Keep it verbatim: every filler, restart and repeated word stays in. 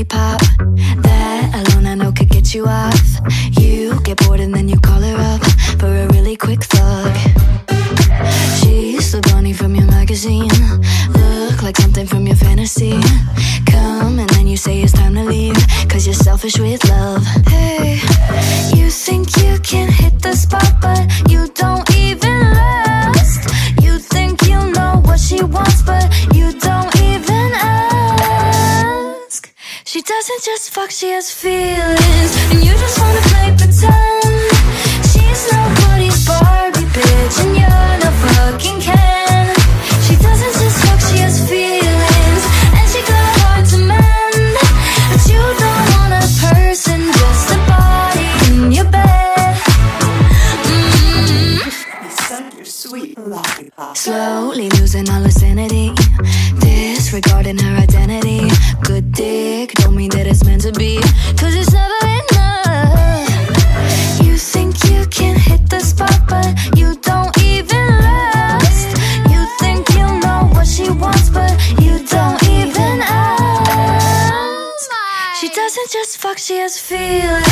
lollipop. That alone I know could get you off. You get bored and then you call her up for a really quick fuck. She's the bunny from your magazine, look like something from your fantasy. Come and then you say it's time to leave, cause you're selfish with love. Hey, you think you can hit the spot, but you don't even last. You think you know what she wants, but you don't even ask. She doesn't just fuck, she has feelings, and you just wanna play pretend. She's nobody's Barbie bitch, and you're no fucking Ken. She doesn't just fuck, she has feelings, and she got a heart to mend. But you don't want a person, just a body in your bed. Mm-hmm. Suck your sweet lollipop. Slowly losing all her sanity, disregarding her identity. Good dick don't mean that it's meant to be, cause it's never enough. You think you can hit the spot, but you don't even last. You think you know what she wants, but you don't even ask. She doesn't just fuck, she has feelings.